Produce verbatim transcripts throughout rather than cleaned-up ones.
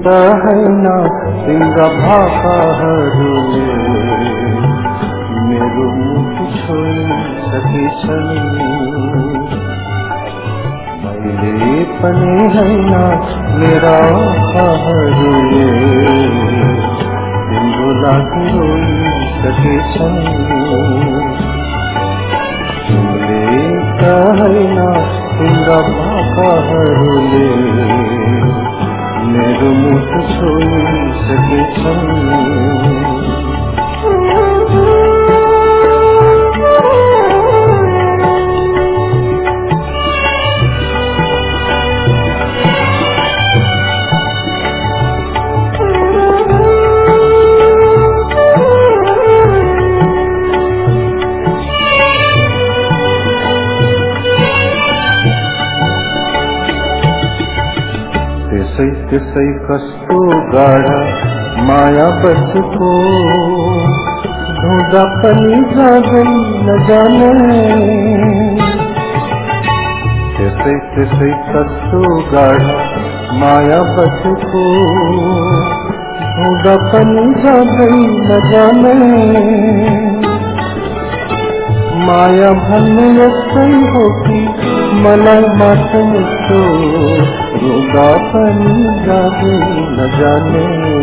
हैन तिम्रा भाकाहरूले मेरो मुख छोइसकेछन्। मैले पनि हैन मेरा आँखाहरूले तिम्रो लागि रोइसकेछन्। तिमीले त हैन तिम्रा भाकाहरूले मेरो मुख छोइसकेछन्। त्यसै त्यसै कस्तो गाढा माया बसको धुँदा पनि जाँदै नजाने। त्यसै त्यसै कस्तो गाढा माया बसको धुँदा पनि जाँदै नजाने। माया भन्ने यस्तै हो कि मलाई मात्र मुक्तो रुँदा पनि जाँदै नजाने।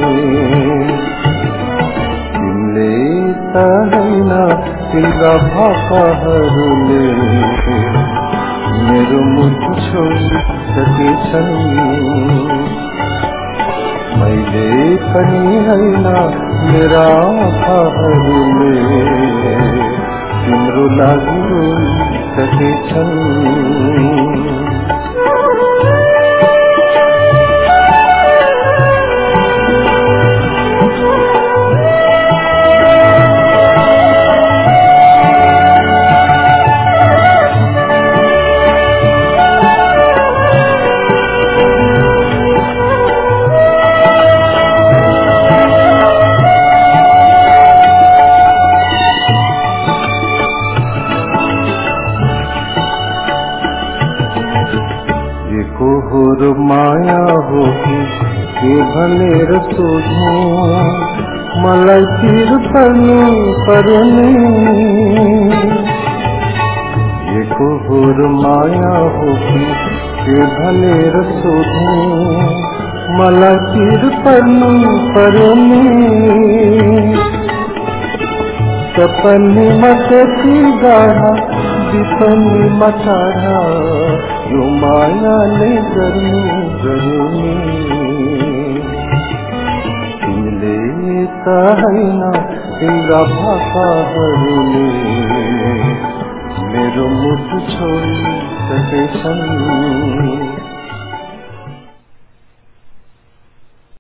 तिमीले त हैन तिम्रा भाकाहरूले मेरो मुख छोइसकेछन्। मैले पनि हैन मेरा आँखाहरूले तिम्रो लागि रोइसकेछन्। को माया हो कि के भनेर सोध्नु मलाई तिर पर्नु पर्यो नि। को होर माया हो कि के भनेर सोध्नु मलाई तिर पर्नु पर्यो नि। सपनीमा त्यति गाढा विपनीमा टाढा यो मायाले गर्नु गर्नु नि। तिमीले त हैन तिम्रा भाकाहरूले